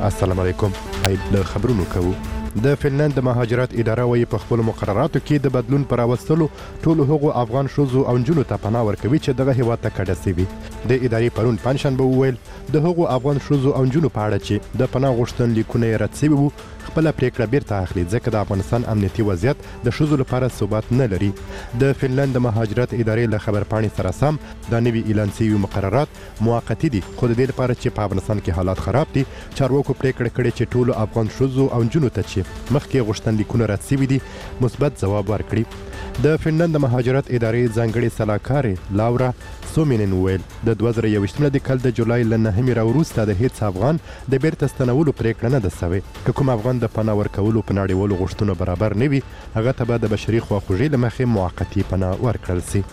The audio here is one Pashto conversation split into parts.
السلام علیکم. له خبرونو کوو. د فنلند د مهاجرت اداره وایي په خپل مقرراتو کې د بدلون پر راوستلو ټولو هغو افغان ښځو او نجونو ته پناه ورکوي چې دغه هیواد ته کډه سوي. د ادارې پرون پنجشنبه وویل د هغو افغان ښځو او نجونو په اړه چې د پناه غوښتنلیکونه یې رد سوي وو خپله پریکړه بیرته اخلي ځکه د افغانستان امنیتي وضعیت د ښځو لپاره ثبات نه لري. د فنلند د مهاجرت ادارې له خبرپاڼې سره سم دا نوي اعلان شوي مقررات موقتي دي، خو د دې لپاره چې په افغانستان کې حالات خراب دي چارواکو پریکړه کړې چې ټولو افغان ښځو او نجونو ته چې مخکې غوښتنلیکونه رد سوي دي مثبت ځواب ورکړي. د فنلند د مهاجرت ادارې ځانګړې سلاکارې لاورا سومینن ویل د 2021 کال د جولای له 9 راوروسته د هیڅ افغان د بیرته ستنولو پریکړه نه ده سوې. که کوم افغان د پناه ورکولو په نړیوالو غوښتنو برابر نه وي هغه ته به د بشري خواخوږۍ له مخې موقتي پناه ورکړل سي.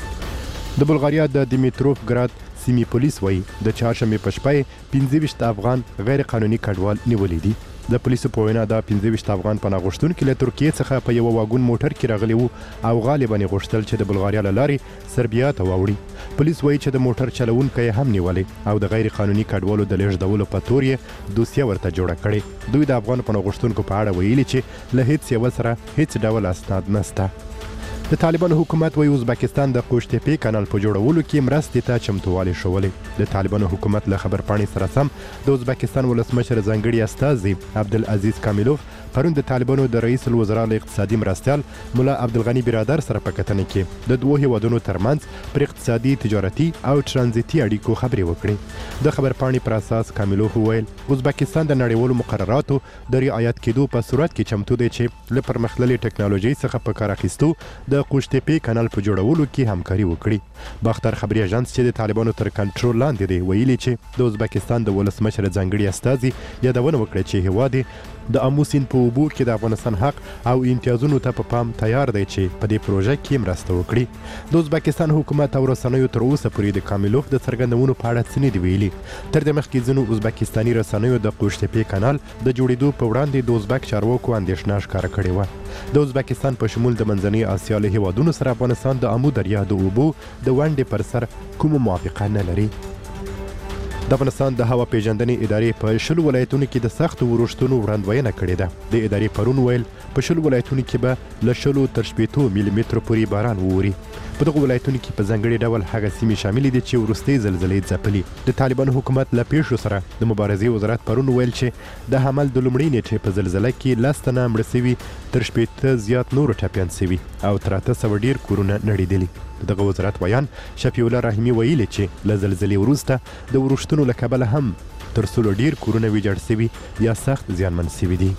د بلغاریا د دیمیتروفګراد سیمې پولیس وایي د چهارشنبې په شپه 25 افغان غیر قانوني کډوال نیولي دي. د پولیسو په وینا دا 25 افغان پناه غوښتونکي له ترکیې څخه په یو واګون موټر کې راغلي وو او غالباً یې غوښتل چې د بلغاریا له لارې سربیا ته واوړي. پولیس وایي چې د موټر چلوونکی هم نیولي او د غیر قانوني کډوالو د لیږدولو په تور یې دوسیه ورته جوړه کړې. دوی د افغان پناه غوښتونکو په اړه ویلي چې له هیڅ یو سره هیڅ ډول اسناد نشته. د طالبانو حکومت وایي ازبکستان د قوشتېپې کانال په جوړولو کې مرستې ته چمتووالی ښولی. د طالبانو حکومت له خبرپاڼې سره سم د ازبکستان ولسمشر ځانګړي استازي عبدالعزیز کامیلوف پرون د طالبانو د رئیس الوزرا له اقتصادي مرستیال مولا عبدالغني برادر سره په کتنه کې د دوه هیوادونو ترمنځ پر اقتصادي، تجارتي او ترانزیتي اړیکو خبرې وکړې. د خبرپاڼې پر اساس کامیلوف وویل ازبکستان د نړیوالو مقرراتو د رعایت کېدو په صورت کې چمتو دی چې له پرمختللې ټکنالوژۍ څخه په کار اخیستو د قوشتېپې کانال په جوړولو کې همکاري وکړي. باختر خبري اژانس چې د طالبانو تر کنټرول لاندې دی ویلي چې د ازبکستان د ولسمشر ځانګړي استازي یادونه وکړه چې هیواد د آمو سیند په اوبو کې د افغانستان حق او امتیازونو ته په پام تیار دی چې په دې پروژه کې مرسته وکړي. د ازبکستان حکومت او رسنیو تر اوسه پورې د کامیلوف د څرګندونو په اړه څه نه دي ویلي. تر دې مخکې ځینو ازبکستاني رسنیو د قوشتېپې کانال د جوړېدو په وړاندې د ازبک چارواکو اندېښنه ښکاره کړې وه. د ازبکستان په شمول د منځنۍ اسیا له هیوادونو سره افغانستان د آمو دریا د اوبو د ونډې پر سر کومه موافقه نه لري. د افغانستان د هوا پیژندنې ادارې په 10 ولایتونو کې د سختو ورښتونو وړاندوینه کړې ده. د ادارې پرون ویل په 10 ولایتونو کې به له 10 تر 80 ملي مترو پورې باران ووري. په دغه ولایتونو کې په ځانګړي ډول هغه سیمې شاملې دي چې وروستۍ زلزلې ځپلي. د طالبانو حکومت له پیښو سره د مبارزې وزارت پرون ویل چې د حمل د لومړۍ نیټې په زلزله کې 10 تنه مړه سوي، تر 80 زیات نور ټپیان سوي او تر 800 ډیر کورونه نړېدلي. دغه وزارت بیان شفیع الله رحیمي ویلي چې له زلزلې وروسته د ورښتونو له کبله هم تر 100 ډیر کورونه ویجاړ سوي یا سخت زیانمن سوي دي.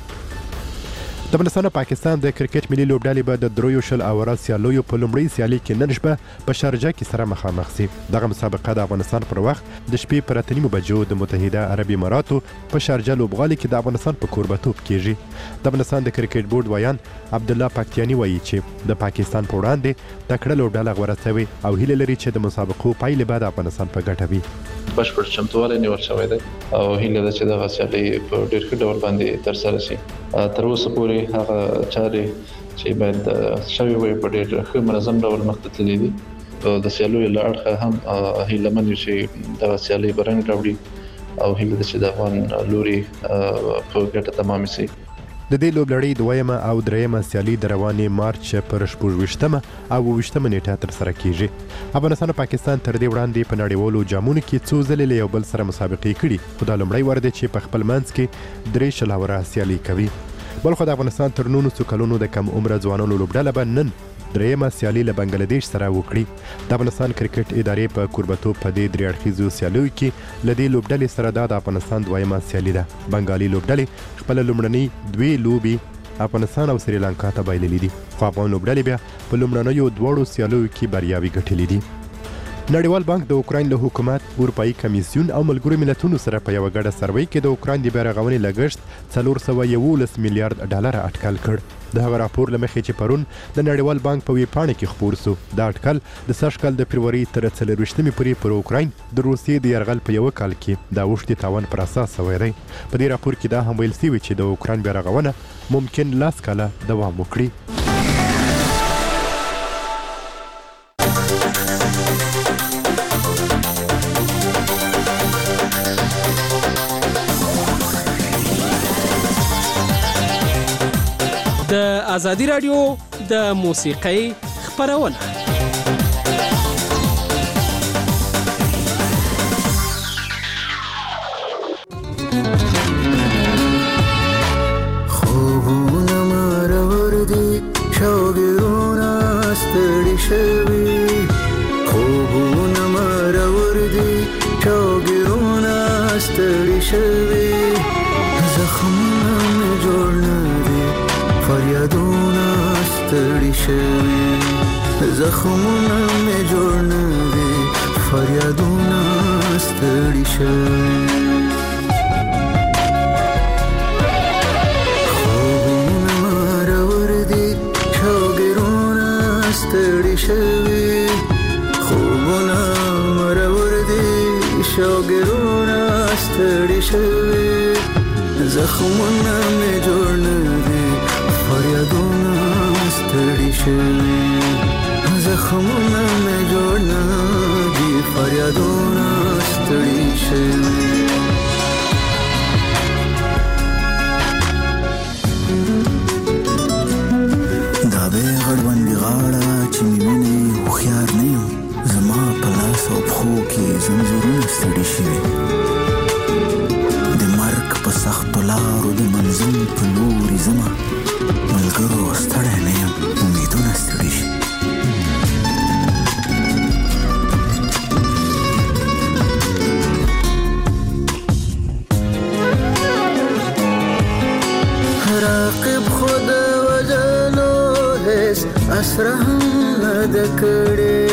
د افغانستان او پاکستان د کرکټ ملي لوبډلې به د 23 اوره سیالیو په لومړۍ سیالي کې نن شپه په شارجه کې سره مخامخ سي. دغه مسابقه د افغانستان پر وخت د شپې پر 8:30 بجو د متحده عرب اماراتو په شارجه لوبغالي کې د افغانستان په کوربتوب کیږي. د افغانستان د کرکټ بورډ ویان عبدالله پاکتیانی وایي چې د پاکستان په وړاندې تکړه لوبډله غوره شوې او هیله لري چې د مسابقو پایلې به د افغانستان په ګټه وي. بشپړ چمتووالی نیول شوی دی او هیله ده چې دغه سیالي په ډېر ښه ډول باندې ترسره شي. تر اوسه پورې هغه چارې چې باید شوي وي په ډېر ښه منظم ډول مخته تللي دي. د سیالیو له اړخه هم هیله من یو چې دغه سیالي به رنګ راوړي او هیله ده چې د افغان لوري په ګټه تمامه شي. د دې لوبلړۍ دویمه او دریمه سیالي د روانې مارچ پر 26 او 28 نیټه ترسره کیږي. افغانستان او پاکستان تر دې وړاندې په نړیوالو جامونو کې څو ځلې له یو بل سره مسابقې کړي، خو دا لومړی وار دی چې په خپل منځ کې 3 اوره سیالي کوي. بلخو د افغانستان تر 19 کلونو د کم عمره ځوانانو لوبډله به نن دریمه سیالي له بنگلاديش سره وکړي. د افغانستان کرکټ ادارې په کوربتوب په دې 3 اړخیزو سیالیو کې له دې لوبډلې سره د افغانستان دویمه سیالي ده. بنگالي لوبډلې خپل لومړنۍ 2 لوبي افغانستان او سریلانکا ته بایللې دي، خو افغان لوبډلې بیا په لومړنیو 2 سیالیو کې بریاوي ګټلې دي. نړیوال بانک د اوکراین له حکومت، اروپایي کمیسیون او ملګرو ملتونو سره په یو ګډه سروې کې د اوکراین د بیارغونې لګښت 411 میلیارډ ډالر اټکل کړ. د هغه راپور له مخې چې پرون د نړیوال بانک په ویبپاڼه کې خپور سو، دا اټکل د سږ کال د فروری تر 24 پورې پر اوکراین د روسیې د یرغل په یو کال کې د اوښتې تاوان پر اساس شوی دی. په دې راپور کې دا هم ویل شوي چې د اوکراین بیارغونه ممکن 10 کاله دوام وکړي. ازادي راډیو د موسیقۍ خپرونه. خوبونه مرور دي شوګرونه ستړي شوي، خوبونه مرور دي شوګرونه ستړي شوي، زخمونه مې جوړ نه دي فریادونه ستړي شوي، زخمونه مې جوړ نه دي فریادونه ستړي شوي. خوبونه مرور دي شوګرونه ستړي شوي، خوبونه مرور دي شوګرونه ستړي شوي، زخمونه مې جوړ نه دي فریادونه ستړي شوي، زخمونه مې جوړ نه دي فریادونه ستړي شوي. دا به غړوندې غاړه چې مې ویني هوښیار نه یم، زما په لاس او پښو کې زنځیرونه ستړي شوي، د مرګ په سختو لارو د منزل په لوري ځمه، ملګرو ستړی نه یم امیدونه ستړي شي. راقب خود وجلو هیڅ اسره هم نه ده کړې،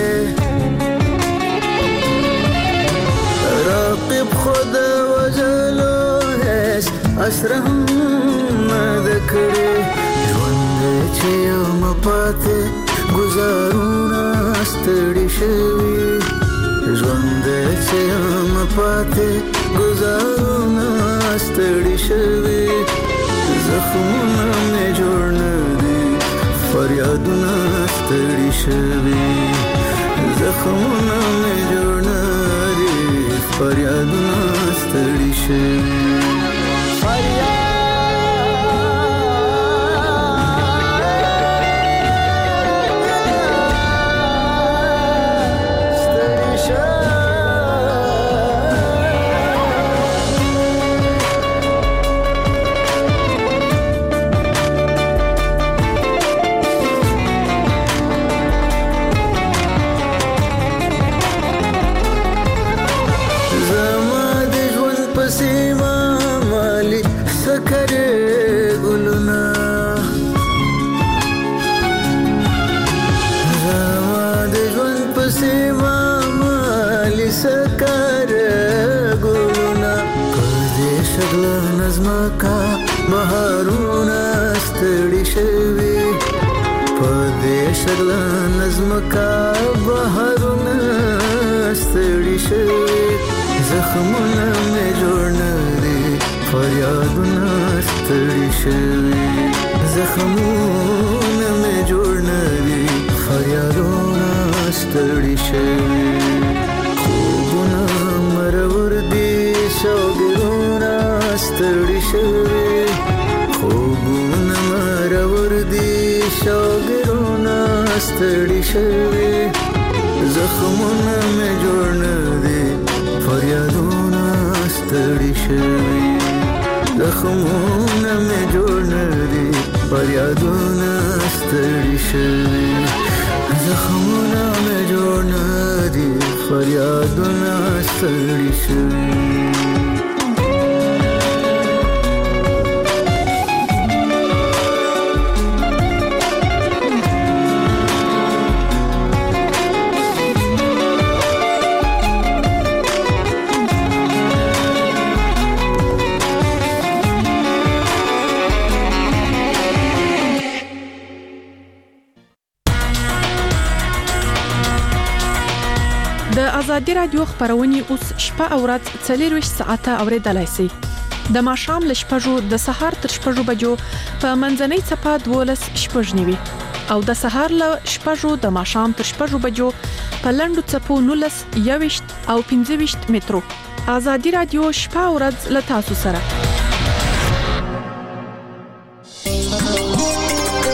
راقب خود وجلو هیڅ اسره هم نه ده کړې، ژوند چې یم پاتې ګزارونه ستړي شوي، ژوند چې یم پاتې ګزارونه ستړي شوي، زخمونه مې جوړ نه دي فریادونه ستړي شوي، زخمونه مې جوړ نه دي فریادونه ستړي شوي. بهارونه ستړي شوي، په دې شګله نظمکا بهارونه ستړي شوي، زخمونه مې جوړ نه دي فریادونه ستړي شوي، زخمونه مې جوړ نه دي فریادونه ستړي شوي. خوبونه مرور دي شوګرونه ستړي شوي، خوبونه مرور دي شوګرونه ستړي شوي، زخمونه مې جوړ نه دي فریادونه ستړي شوي، زخمونه مې جوړ نه دي فریادونه ستړي شوي، زخمونه مې جوړ نه دي فریادونه ستړي شوي. د ازادي راډیو خبرونه اوس شپه او ورځ 24 ساعته اوریدلای شئ. د ماښام ل شپږو د سهار تر شپږو بجو په منځنۍ صفه 12 شپږنیوي او د سهار ل شپږو د ماښام تر شپږو بجو په لندو صفو 19 21 او 15 مترو. ازادي راډیو شپه او ورځ ل تاسو سره.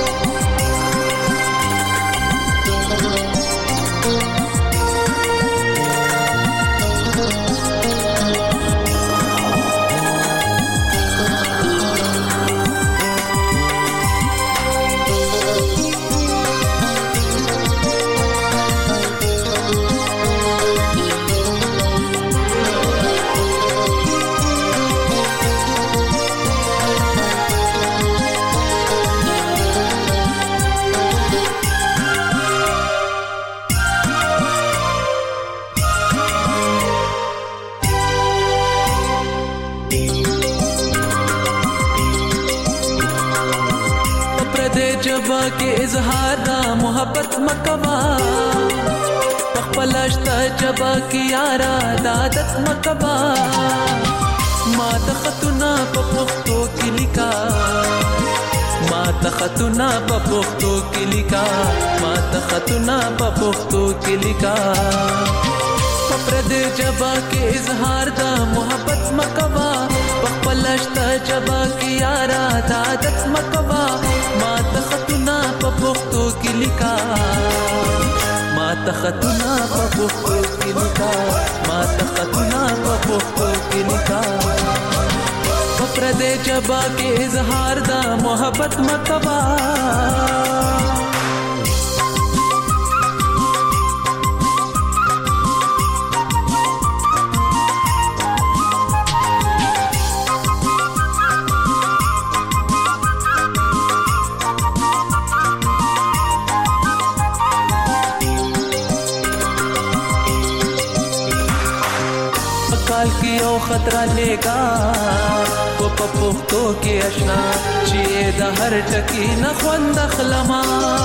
اظهار دا محبت مکوا پخپلشتا جبا کی یارا دا عادت مکوا ما تختنا په پختو کې لیکا ما تختنا په پختو کې لیکا ما تختنا په پختو کې لیکا پرد جبا کې اظهار دا محبت مکوا پخپلشتا جبا کی یارا دا عادت مکوا ما تختنا په پختو کې لیکا ما تختنا په پختو کې لیکا ما تختنا په پختو کې لیکا پرد جبا کې اظهار دا محبت مکوا او خطر لګا په پښتو کې آشنا چې د هر ټکی نه خوند خلما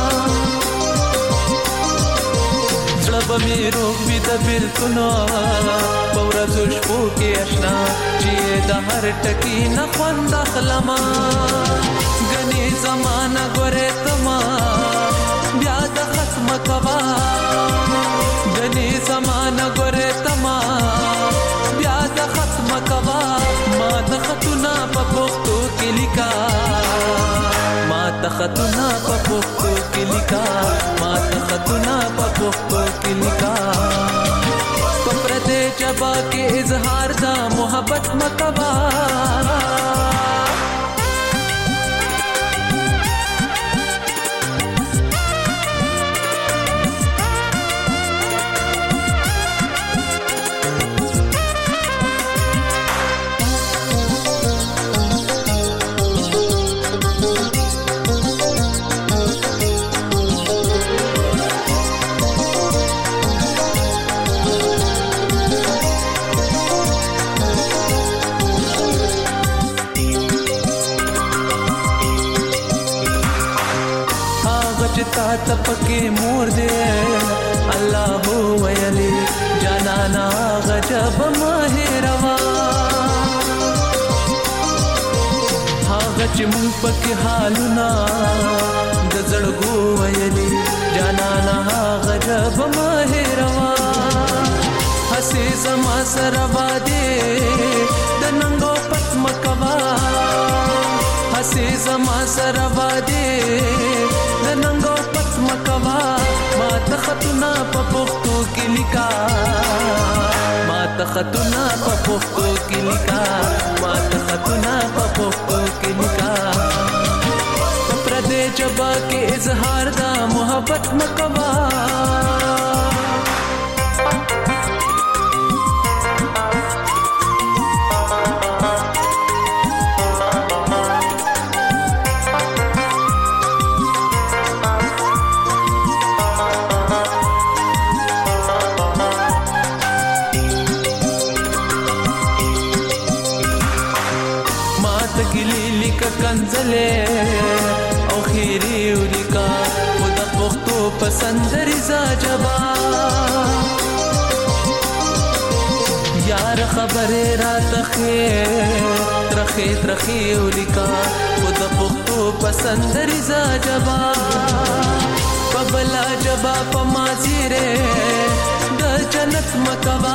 ځلب مې روغ وي د بالکونو په ورځو شپو کې آشنا چې د هر ټکی نه خوند خلما غني زمانہ ګوره تما بیا د ختم کوا غني زمانہ ګوره تما بیا د ختم کوا ما د خطونه په پښتو کې لیکا ما د خطونه په پښتو کې لیکا ما د خطونه په پښتو کې لیکا پرده جبا کې اظهار دا محبت مکوا تپکے مور دے اللہ ہو ویلی جانانا غجب ماہروا هاغچ مون پکې حالنا د زړګو ویلی جانانا غجب ماهروا حسې زما سره باندې د ننګو پت مکوا حسې زما سره باندې د ننګو پت مکوا ما تختنا په پښتو کې لیکا ما تختنا په پښتو کې لیکا ما تختنا په پښتو کې لیکا پر دې جبا کې اظهار دا محبت مکوا کنزله او خیری ولیکا خود پختو پسندر زاجبا یار خبر را ترخی ولیکا خود پختو پسندر زاجبا پبلا جبا پمازیره د جنت مکوا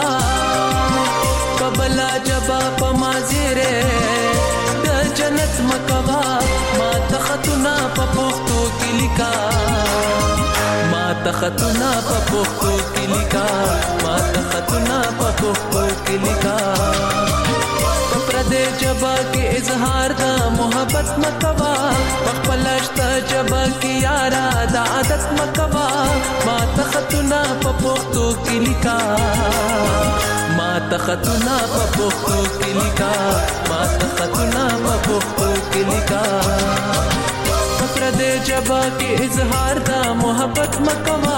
پبلا جبا پمازیره جنت مکوا ما تختنا په پښتو کې لیکا ما تختنا په پښتو کې لیکا ما تختنا په پښتو کې لیکا پر دې جبا کې اظهار دا محبت مکوا خپلشت جبا کې یارا د عادت مکوا ما تختنا په پښتو کې لیکا ما تختنا په پښتو کې لیکا ما تختنا په پښتو کې لیکا پر دې جبا کې اظهار دا محبت مکوا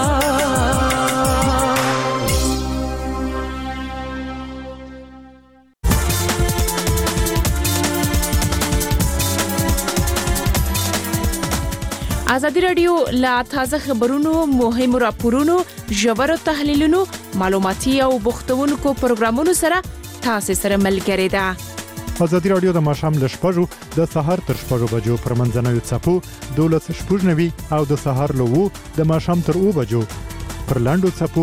ازادي رادیو لا تازه خبرونو، مهمو راپورونو، ژورو تحلیلونو، معلوماتي او بوختونکو پروګرامونو سره تاسو سره ملګری ده. ازادي رادیو د ماښام له 6 د سهار تر 6 بجو پر منځنوي څپو 12:90 او د سهار له 2 د ماښام تر 2 بجو پر لاندو څپو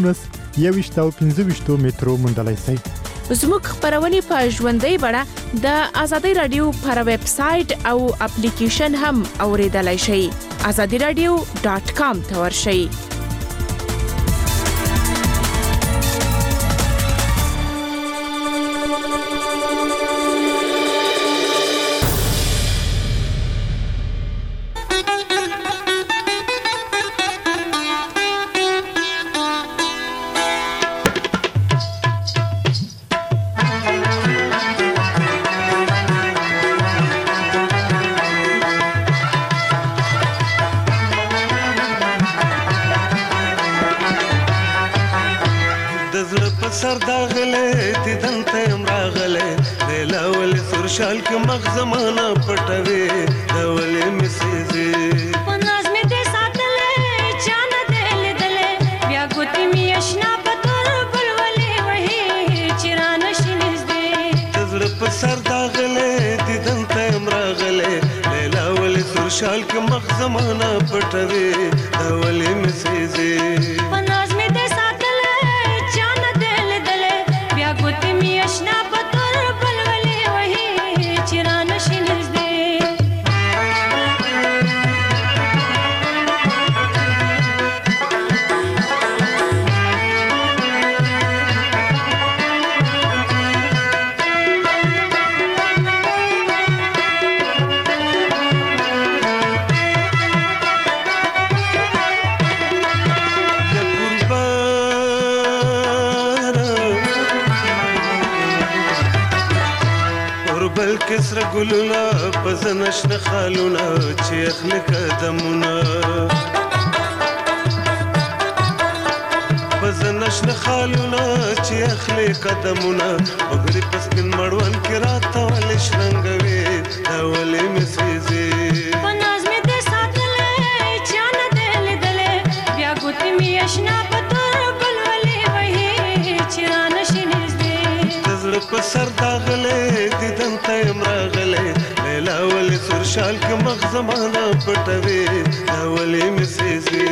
19:25 مترو مندلای سي. زموږ خبرونه په ژوندۍ بڼه د ازادي رادیو پر ویب سټ او اپلیکیشن هم اوریدلای شئ. azadiradio.com ته ورشئ. شال के मग जमाना पटवे दवले मिसेजे पनाज में दे सातले चान दिल दले ब्या गोती में अशना पतोर बुलवले वही चिरान शिनिज दे तजर पर सर दागले दिदन तमरा गले लैला वले सुर शाल के मग जमाना पटवे दवले मिसेजे पनाज में दे सातले चान दिल दले ब्या गोती में अशना كسر قلونا بزنش نخالونا چيخ لكدمونا بزنش نخالونا چيخ لكدمونا وغري پسكن مروان كراتا والش رنگوي دولي مسيزي پناز में दे सातले चान दिल दले ब्या गोती में अशना पतोर बुलवले वही चिरान शिनिज दे तजर पर सर दागले दिदन तमरा गले लैला वली सुर शाल के मग जमाना पटवे दवले मिसेजे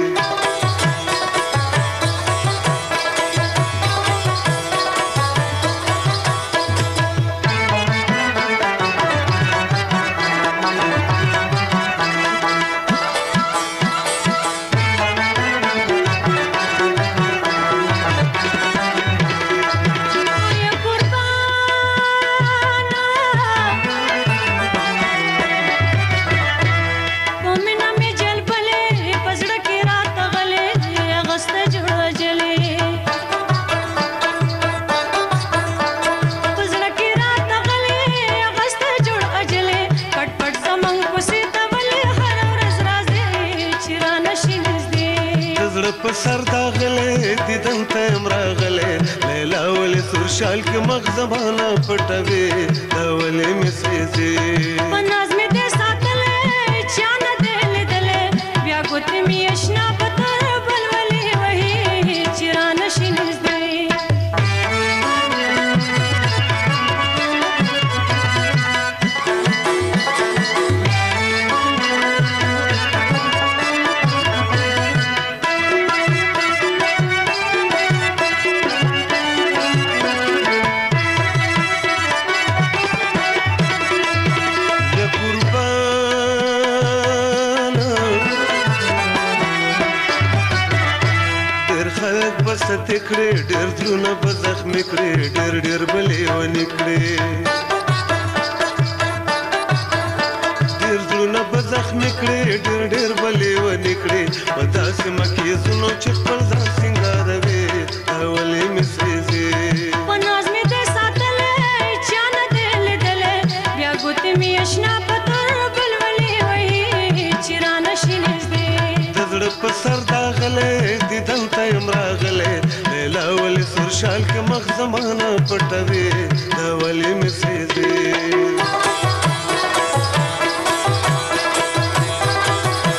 سر داغله دیدن تمرا غله لیلا ولی سر شال के मग जमाना पटवे दवले मिसेजे पनाज में दे सातले चान दिल दले ब्या गोती में अशना पतोर बुलवले वही चिरान शिनिज दे تکړه ډېر ځونه په زخم کړې ډېر ډېر بلې ونی کړې ډېر ځونه په زخم کړې ډېر ډېر بلې ونی کړې په داسې مکه زونو چې خپل ځان سنگاروي اولې مسېزي پناز में दे सातले चान दिल दले ब्या गोती में अशना पतोर बुलवले वही चिरान शिनिज दे दزړه په سر داغله دیدن تمرا غله لیلا ولی سر شال के मग जमाना पटवे दवले मिसेजे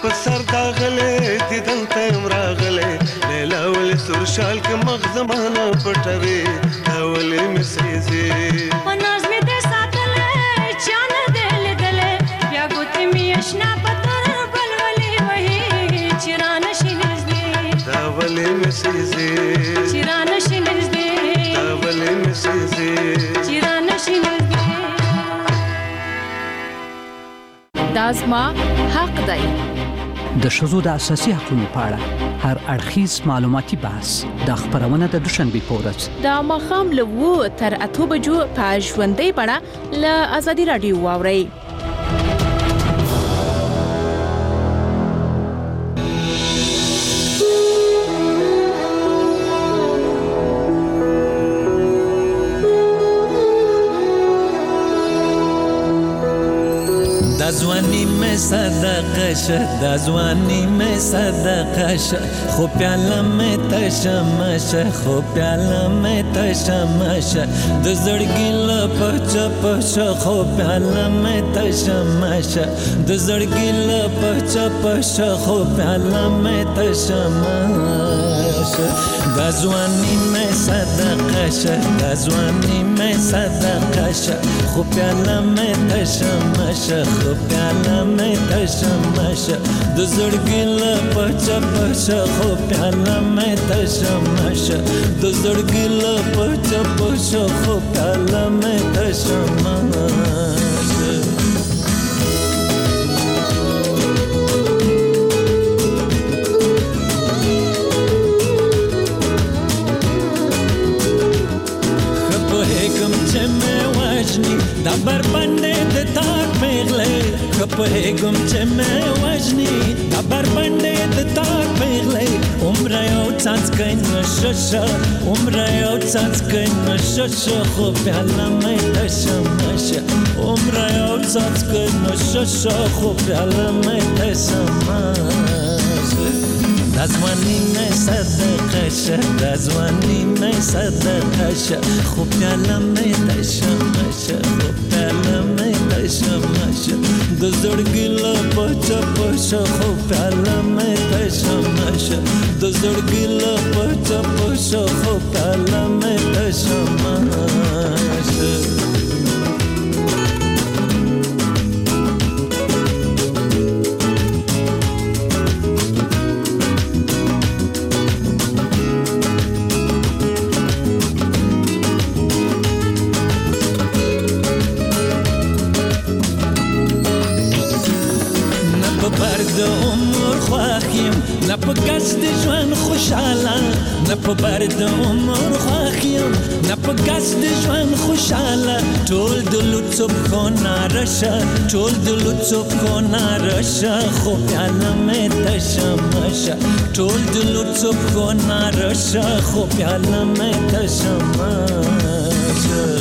په سر داغلې دیدن ته یم راغلې لیلا ولې سور شال کې مخ زمانه پټوي دا ولې مې سېزې په ناز مې دې ساتلې چا نه دې لیدلې بیا ګوتې مې اشنا په تور بلولې وهي چې رانه شي نږدې دا ولې مې سېزې چې رانه شي نږدې دا ولې مې سېزې چې رانه شي نږدې دا زما حق دی. د ښځو د اساسي حقوقو په اړه هر اړخیز معلوماتي بحث د خبرونه د دوشنبې په ورځ د ماښام له 7 تر 8 بجو په ژوندۍ بڼه له ازادي رادیو واورئ. دازوانی میں صدقہ شه دازوانی میں صدقہ شه خو پیاله میں تشمش خو پیاله میں تشمش د زړګي لپچ پش خو پیاله میں تشمش د زړګي لپچ پش خو پیاله میں تشمش دازوانی میں صدقہ شه دازوانی میں صدقہ شه خو پیاله میں تشمش خو پیاله میں تشمش د زړګي لپچ پش خو پیاله میں تشمش د زړګي لپچ پش خو پیاله میں تشمش دا بربنده د تار پیغله خپهګم چې مې وژني دا بربنده د تار پیغله عمر یو څنځ کین شش عمر یو څنځ کین شش خو پیاله مې تشمش عمر یو څنځ کین شش خو پیاله مې تشمش دازوانی میں صدقہ شه دازوانی میں صدقہ شه خو پیاله میں تشمش خو پیاله میں تشمش د زړګي لپچ پش خو پیاله میں تشمش د زړګي لپچ پش خو پیاله میں تشمش نه په ګس د ژوند خوشاله نه په بر د عمر خوښ یم نه په ګس د ژوند خوشاله ټول د لوڅو پښو نه رشه ټول د لوڅو پښو نه رشه خو پیاله مې تشمشه ټول د لوڅو پښو نه رشه خو پیاله مې تشمشه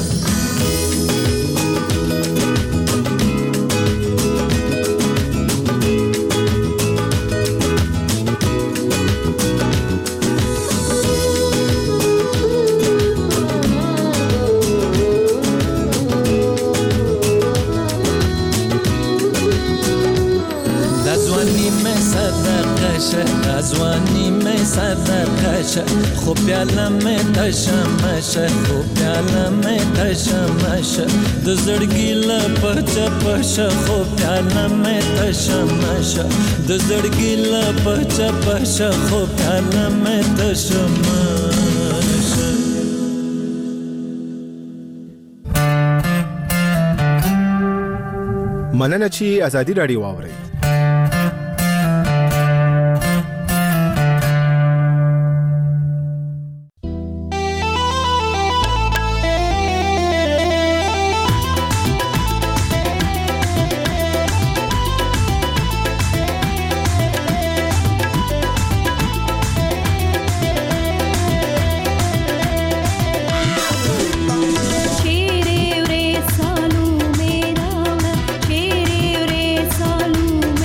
دازوانی میں صدقہ شه خو پیاله مې تشمش خو پیاله مې تشمش د زړګي لپچ پش خو پیاله مې تشمش د زړګي لپچ پش خو پیاله مې تشمش مننه چې ازادي رادیو واورئ. Salu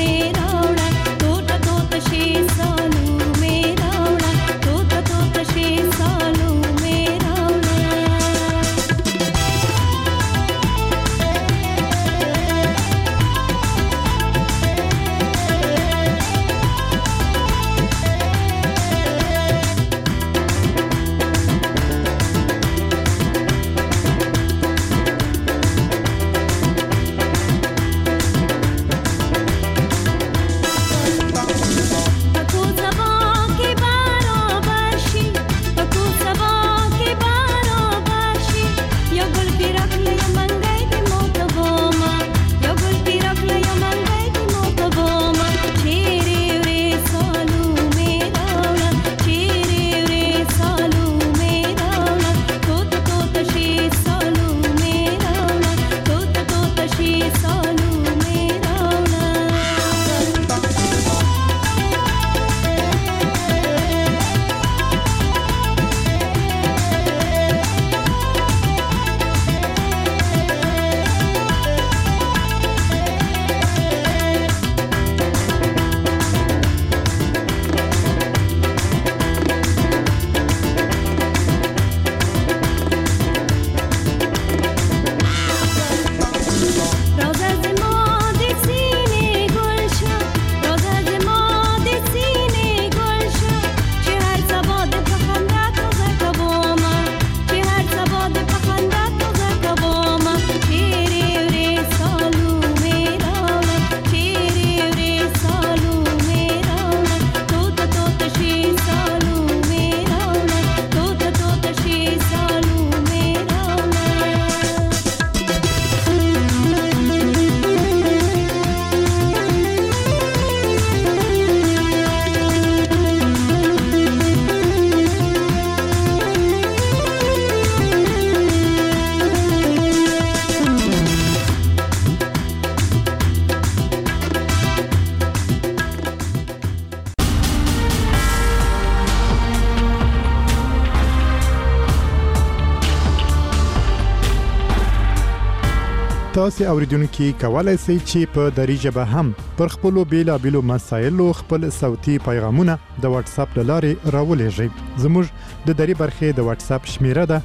تاسو اوریدونکو کولای شئ چې په دری ژبه هم پر خپل بیلابیلو مسایلو خپل صوتي پیغامونه د واتس اپ لارې راولېږئ. زموږ د دری برخې د واتس اپ شمیره ده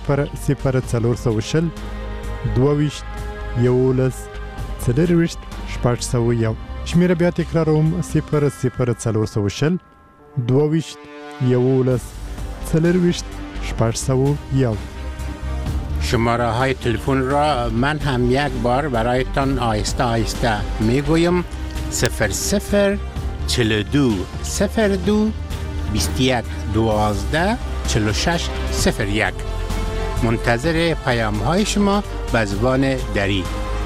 00420 22 11 40 601. شمیره بیا تکراروم 00420 22 11 40 601. شماره های تلفن را من هم یک بار برایتان آهسته آهسته میگویم 00 42 02 21 12 46 01. منتظر پیام های شما به زبان دری.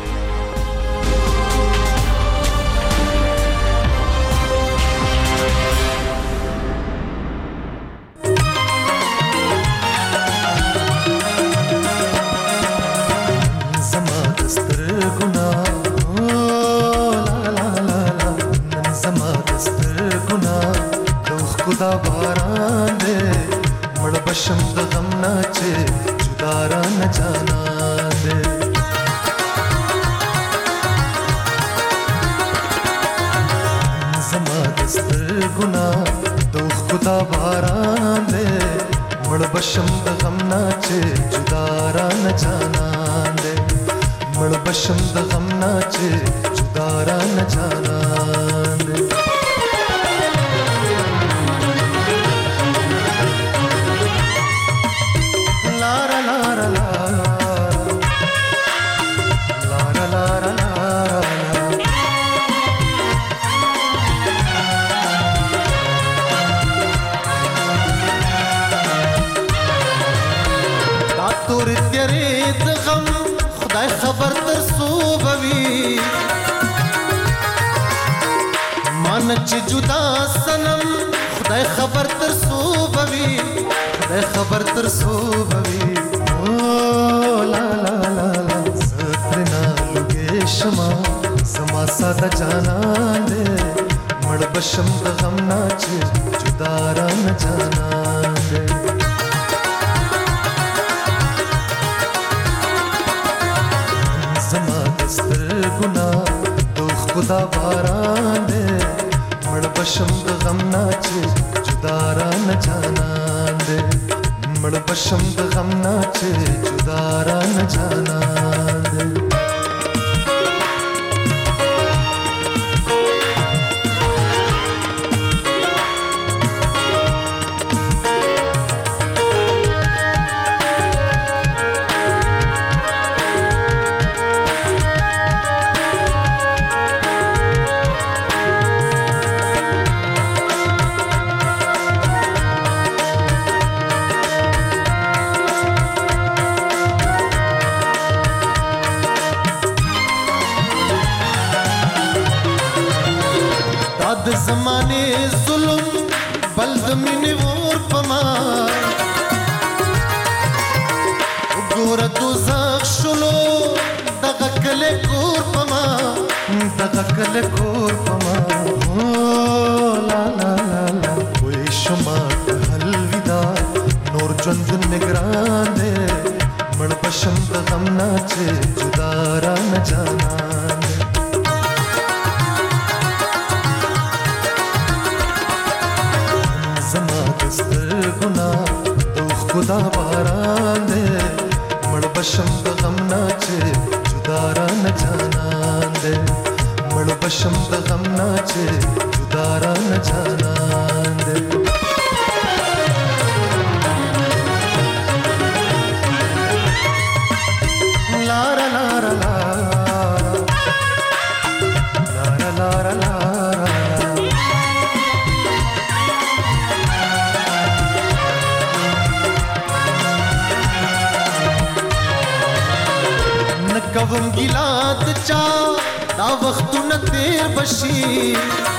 کوم ګلات چا دا وختونه تیر بشي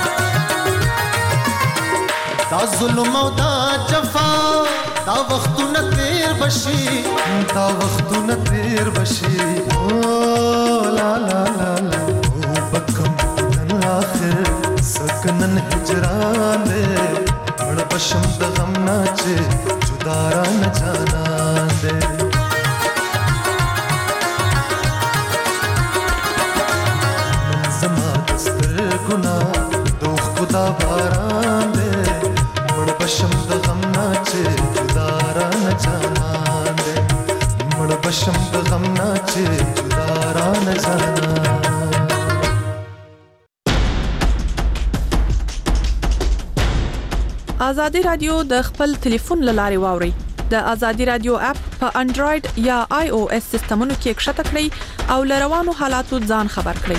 دا ظلم او دا جفا دا وختونه تیر بشي دا وختونه تیر بشي او لا لا لا لا او بکم نن اخر سکنن هجران دے مړ بشم د غم نه چې جدا را نه جانا دے بشم د غم نه چې جدا را نه ځانا. ازادي رادیو د خپل ټلیفون لاري واوري. د ازادي رادیو اپ په انډراید یا آی او اس سیستمونو کې ښکته کړئ او لروانو حالاتو ځان خبر کړئ.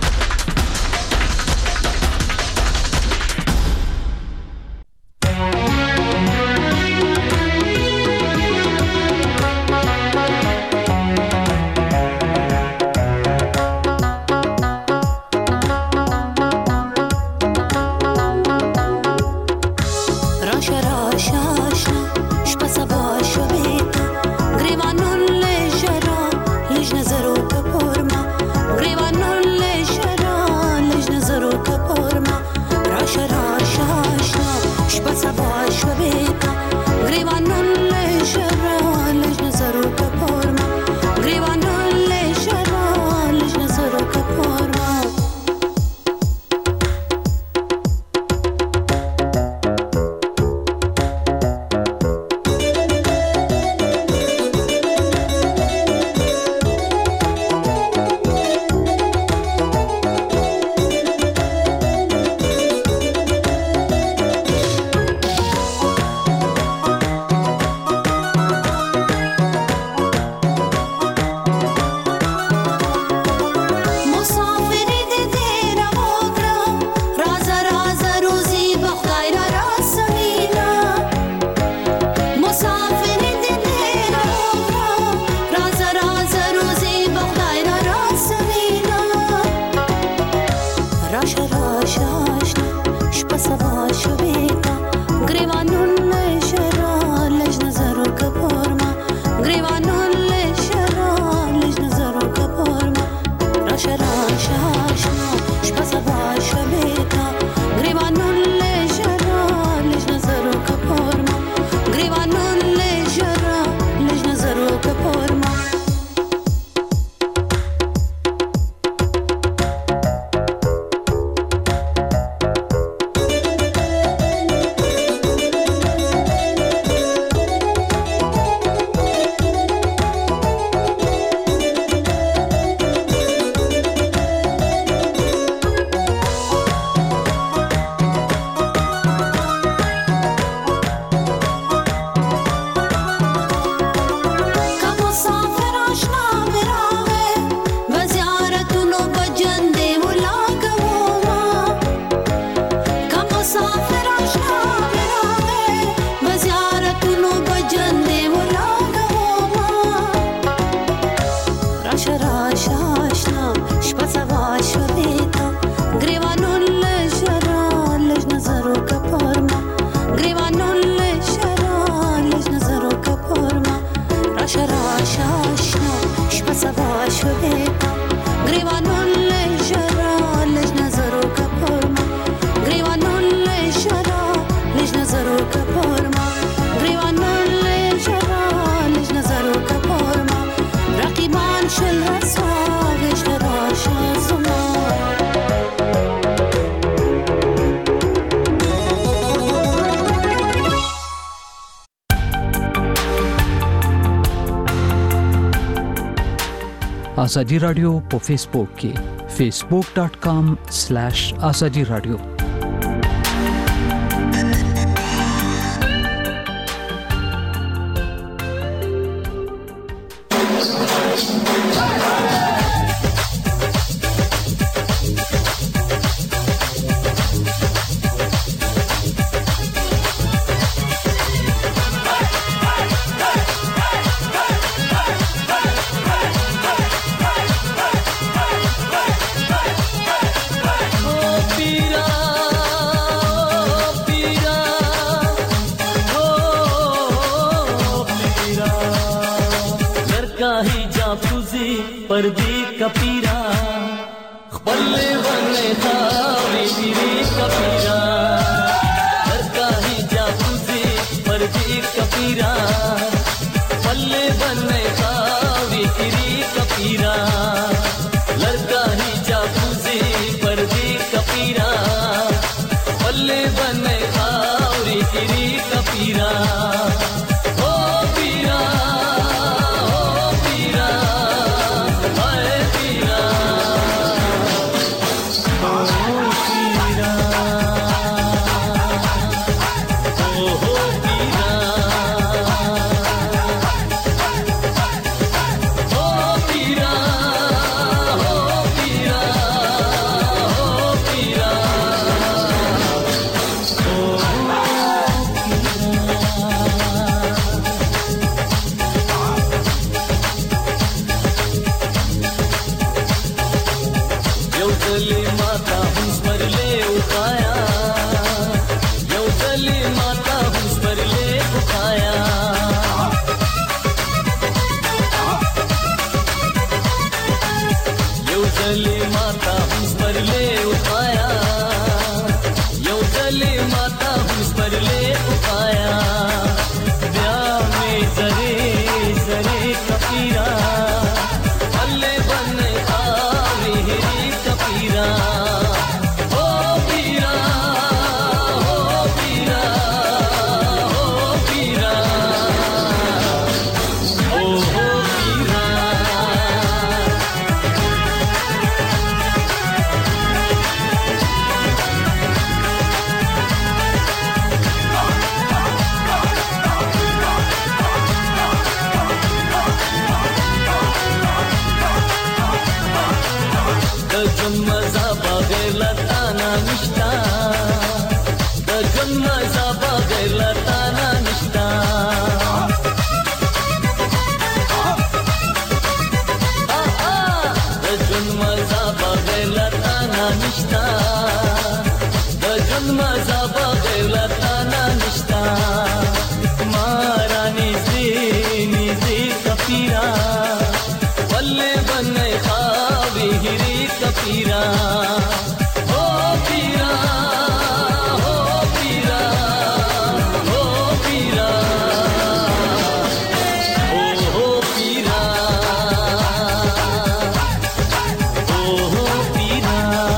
ازادي رادیو په فیسبوک کې facebook.com/azadi radio. पर्दी कपीरा खपले बने खावी पीरी कपीरा लड़का ही जासूसी पर्दी कपीरा खपले बने खावी पीरी कपीरा लड़का ही जासूसी पर्दी कपीरा खपले बने खावी पीरी कपीरा ओ पीरा कपीरा अल्ले बने खावी हिरी कपीरा ओ पीरा ओ पीरा ओ पीरा ओ हो पीरा दजन मजा बगैर लताना निष्ठा दजन मजा बगैर लताना निष्ठा दजन मजा बगैर लताना निष्ठा दजन मजा बगैर लताना निष्ठा मारा निजी कपीरा पल्ले बने खावी हिरी कपीरा ओ पीरा ओ पीरा ओ पीरा ओ पीरा ओ पीरा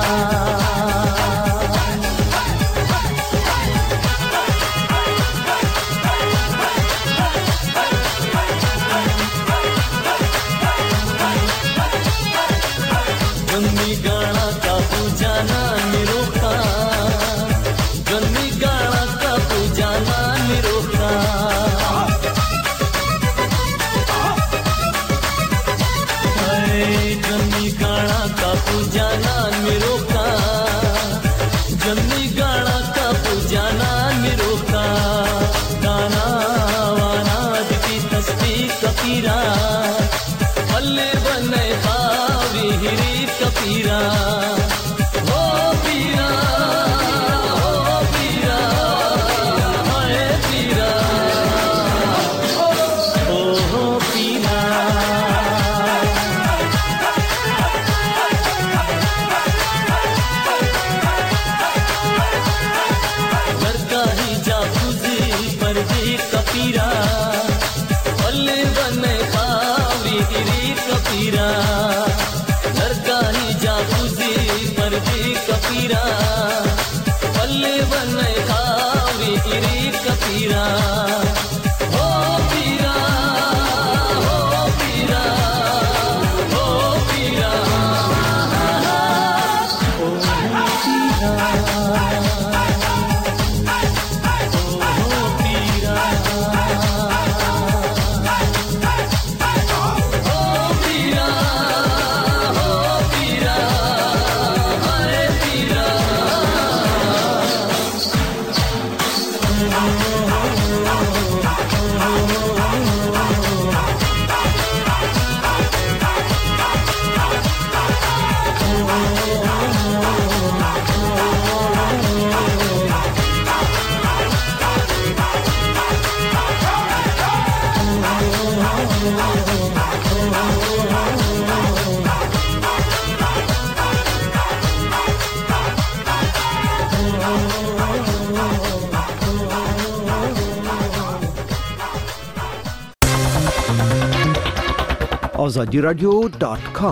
गन्नी गाना का पूजाना निरोखा गन्नी गाना का पूजाना निरोखा गन्नी गाना का पूजाना निरोखा गन्नी गाना का पूजाना निरोखा गाना वाना दिखी तस्वीर कपीरा अल्ले बने खावी हिरी कपीरा ओ पीरा ओ पीरा हाय पीरा ओ पीरा लड़का ही जाफुजी पर भी कपीरा अल्ले बने खावी हिरी कपीरा लड़का ही जाफुजी पर भी कपीरा पल्ले बने खावी हिरी कपीरा ओ पीरा ओ पीरा ओ पीरा ओ पीरा ओ पीरा azadiradio.com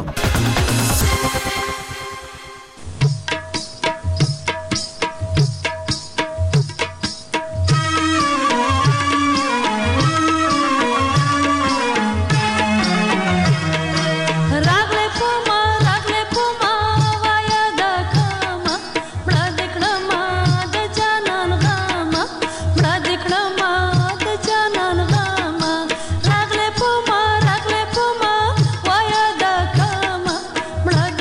Brother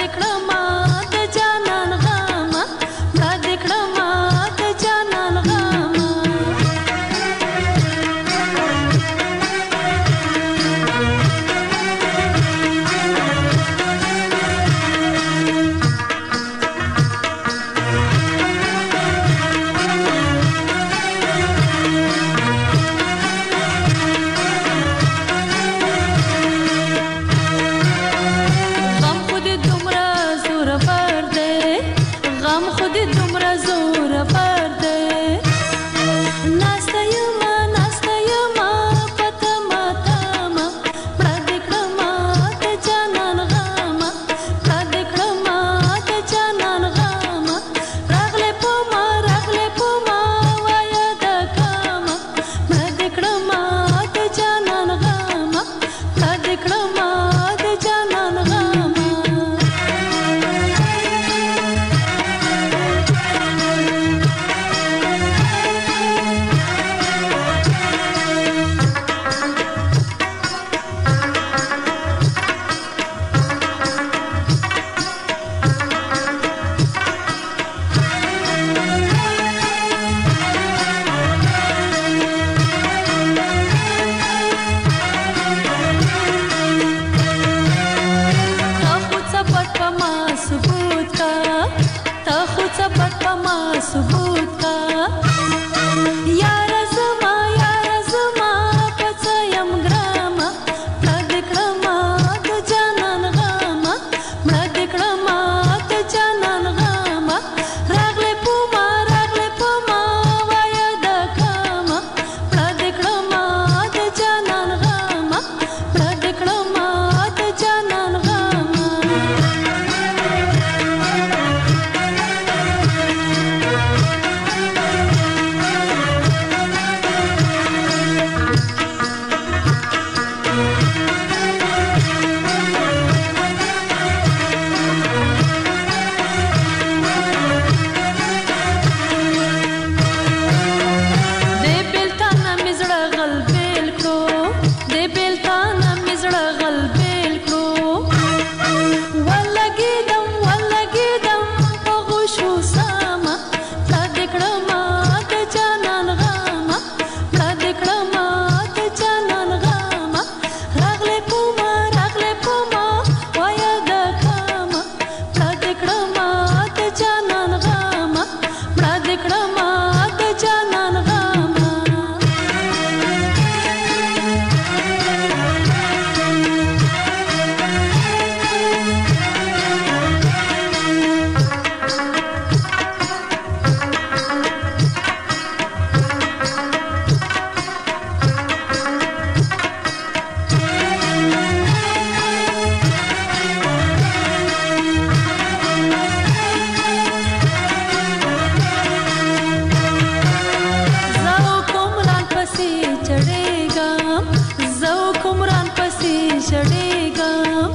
سړېګا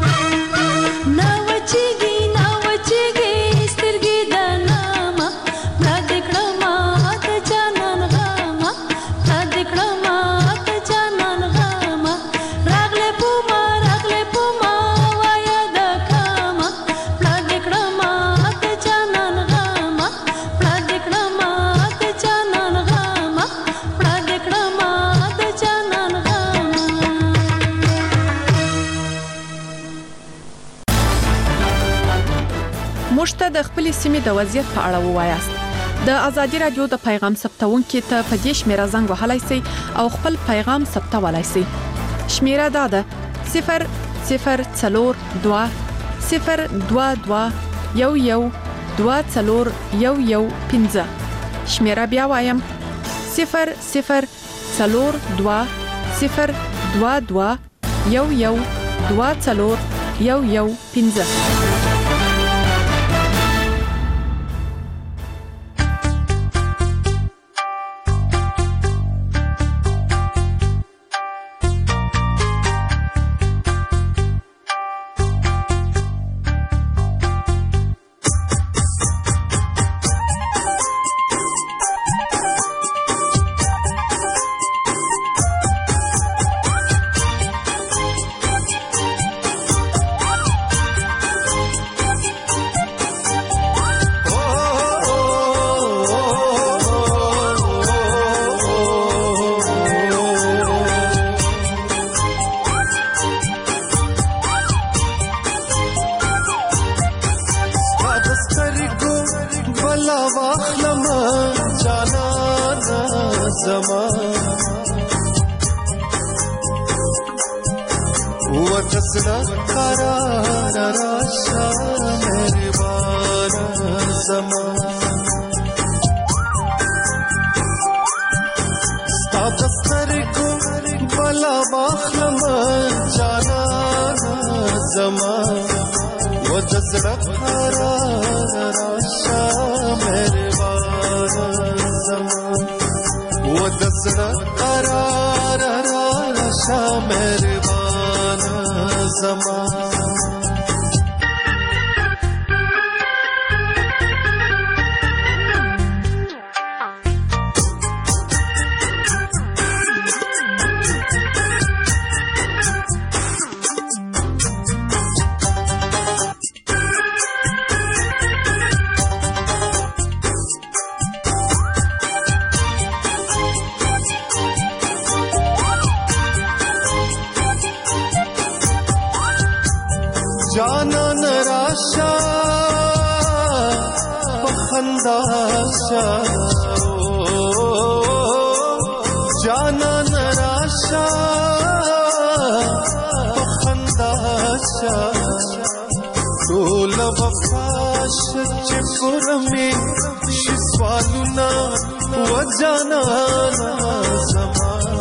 ناوچېږي ناوچېږي سترګې د نامه پلا دې کړمه د جانان غمه پلا دې کړمه د جانان غمه راغلې پوما وایه د کامه پلا دې کړمه د جانان غمه پلا دې کړمه د جانان غمه پلا دې کړمه د جانان غمه. موږ ته د خپلې سیمې د وضعیت په اړه ووایاست. د ازادي رادیو د پیغام ثبتونکو ته په دې شمیره زنګ وهلای شئ او خپل پیغام ثبتولای شئ. شمیره دا ده 002 022 112415. شمیره بیا وایم 002 022 112415. وتسنا قرار راشا مهربان زمان ستا دستر کو بلا باخلم جانان زمان وتسنا قرار راشا مهربان زمان وتسنا قرار راشا مهربان زمان. جانان راشا پخنداشا جانان راشا پخنداشا ټول وفاش چې پرمې شي سوالونه و جانان زمان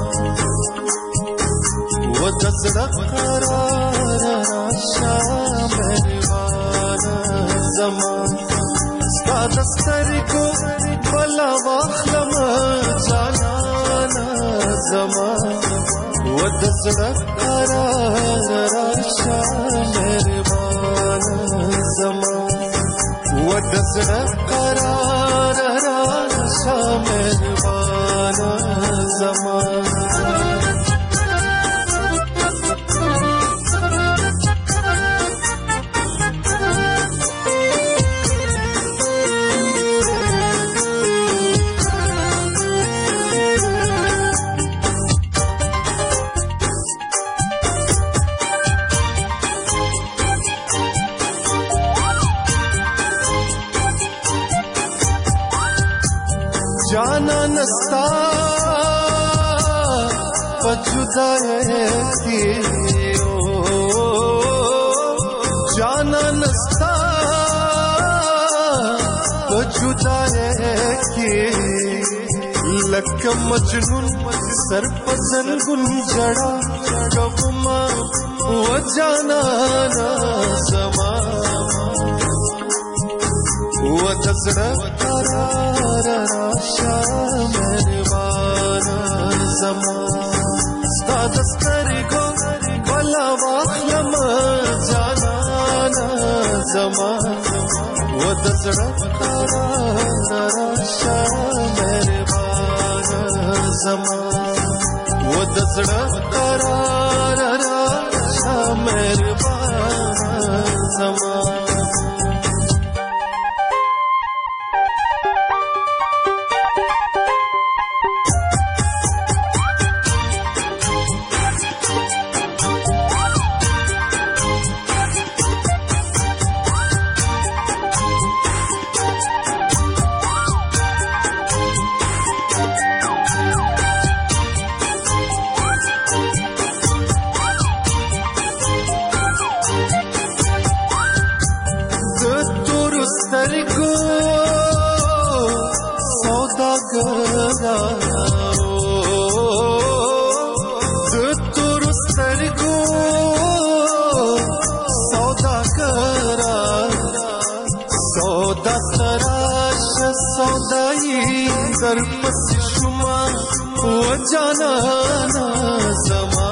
و دزړه قرار راشا مهربان زمان ستا دسترګو بلا واخلم جانان زمان و دزړه قرار راشا مهربان زمان و دزړه قرار راشا مهربان زمان. جانان ستا پجدائے کی جانان ستا پجدائے کی لک مجنون سر پسن گن جڑا کبما و جانان زمان و دزړه قرار راشا مهربان زمان ستا دسترګو بلا واخلم جانانا زما ود زړه قرار راشه مهربان زما ود زړه قرار راشه مهربان زما در پس شما و جانانا زما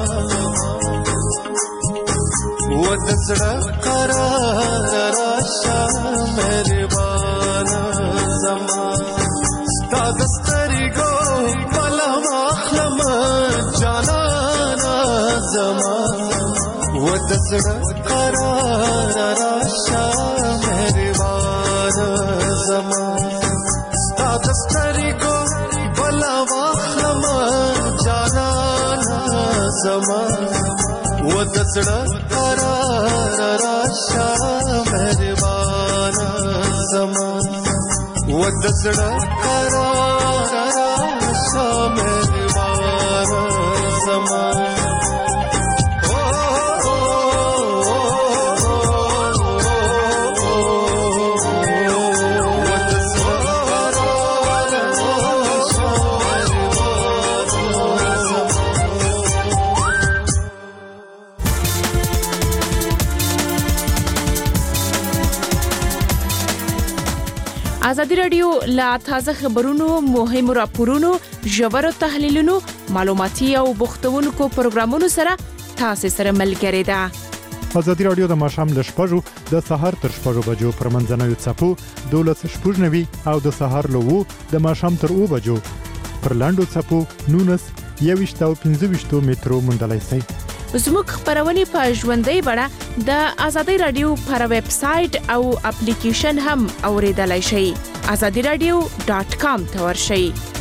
و دزړه قرار راشه مهربان زما ستا د سترګو بلا واخلم جانانا زما و دزړه قرار راشه مهربان زما دستریگو بلا واخلم جانانا زما و دزړه قرار راشه مهربان زما و دزړه قرار راشه مهربان زما ازادي رادیو لا تازه خبرونو مهم راپورونو ژورو تحلیلونو معلوماتي او بوختونکو پروګرامونو سره تاسو سره ملګری ده. ازادي رادیو د ماښام ل 6:00 د سهار تر 6:00 بجو پر منځنوي څپو 12:00 او د سهار له 2 د ماښام تر 2 بجو پر لاندو څپو 19:25 مترو مندلای سي. زموږ خبرونه په ژوندۍ بڼه د ازادي رادیو پر ویب سټ او اپلیکیشن هم اوریدلای شئ. azadiradio.com ته ورشئ.